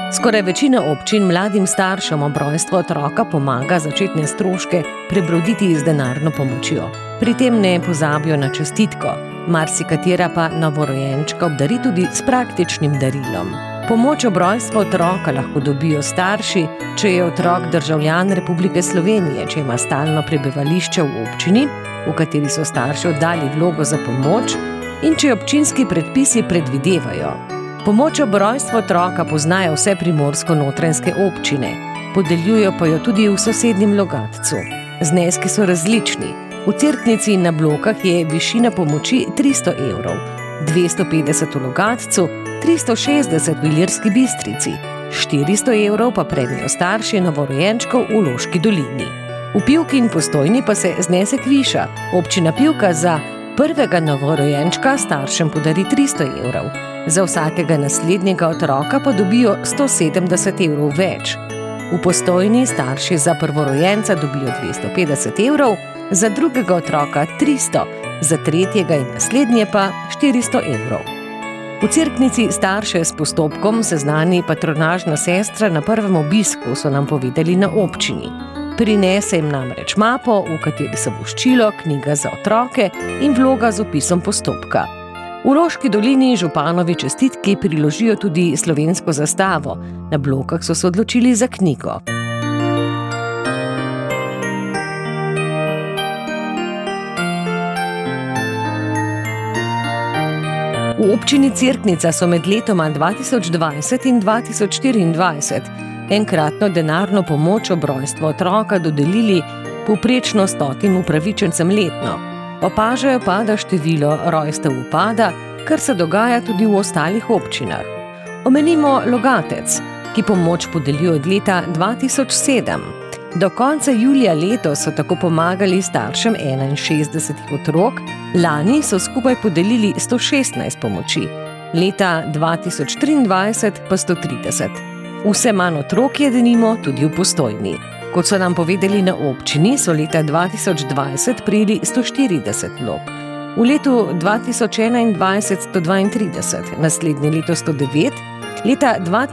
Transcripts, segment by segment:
Skoraj večina občin mladim staršem ob rojstvu otroka pomaga začetne stroške prebroditi z denarno pomočjo. Pri tem ne pozabijo na čestitko, marsikatera pa novorojenčka obdari tudi s praktičnim darilom. Pomoč ob rojstvu otroka lahko dobijo starši, če je otrok državljan Republike Slovenije, če ima stalno prebivališče v občini, v kateri so starši oddali vlogo za pomoč, in če občinski predpisi predvidevajo. Pomoč ob rojstvu otroka poznajo vse primorsko-notranjske občine, podeljujo pa jo tudi v sosednjem Logatcu. Zneski so različni. V Cerknici in na Blokah je višina pomoči 300 evrov, 250 v Logatcu, 360 v Ilirski Bistrici, 400 evrov pa prejmejo starši novorojenčkov v Loški dolini. V Pivki in Postojni pa se znesek viša. Občina Pivka za prvega novorojenčka staršem podari 300 evrov, za vsakega naslednjega otroka pa dobijo 170 evrov več. V Postojni starši za prvorojenca dobijo 250 evrov, za drugega otroka 300, za tretjega in naslednje pa 400 evrov. V Cerknici starše s postopkom seznani patronažna sestra na prvem obisku, so nam povedali na občini. Prinese jim namreč mapo, v kateri so voščilo, knjiga za otroke in vloga z opisom postopka. V Loški dolini županovi čestitki priložijo tudi slovensko zastavo, na Blokah so se odločili za knjigo. V občini Cerknica so med letoma 2020 in 2024 enkratno denarno pomoč ob rojstvu otroka dodelili povprečno 100 upravičencem letno. Opažajo pa, da število rojstev upada, kar se dogaja tudi v ostalih občinah. Omenimo Logatec, ki pomoč podeljuje od leta 2007. Do konca julija letos so tako pomagali staršem 61 otrok, lani so skupaj podelili 116 pomoči, leta 2023 pa 130. Vse manj otrok je denimo tudi v Postojni. Kot so nam povedali na občini, so leta 2020 prejeli 140 vlog, v letu 2021 132, naslednje leto 109, leta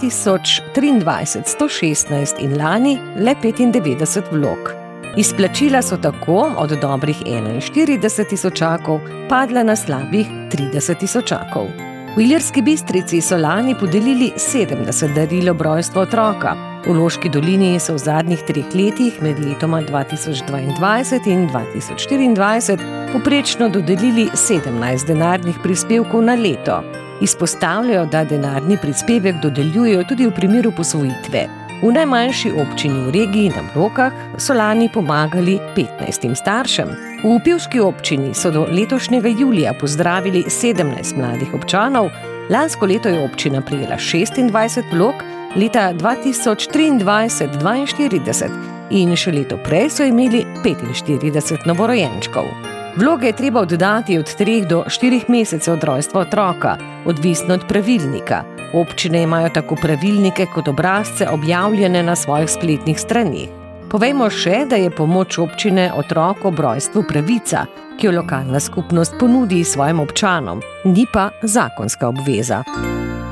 2023 116 in lani le 95 vlog. Izplačila so tako od dobrih 41 tisočakov padla na slabih 30 tisočakov. V Ilirski Bistrici so lani podelili 70 daril ob rojstvu otroka. V Loški dolini so v zadnjih 3 letih med letoma 2022 in 2024 povprečno dodelili 17 denarnih prispevkov na leto. Izpostavljajo, da denarni prispevek dodeljujejo tudi v primeru posvojitve. V najmanjši občini v regiji na Blokah so lani pomagali 15 staršem. V pivški občini so do letošnjega julija pozdravili 17 mladih občanov, lansko leto je občina prejela 26 vlog, leta 2023 42 in še leto prej so imeli 45 novorojenčkov. Vloge je treba oddati od 3 do 4 mesecev od rojstva otroka, odvisno od pravilnika. Občine imajo tako pravilnike kot obrazce objavljene na svojih spletnih straneh. Povejmo še, da je pomoč občine otroku ob rojstvu pravica, ki jo lokalna skupnost ponudi svojim občanom, ni pa zakonska obveza.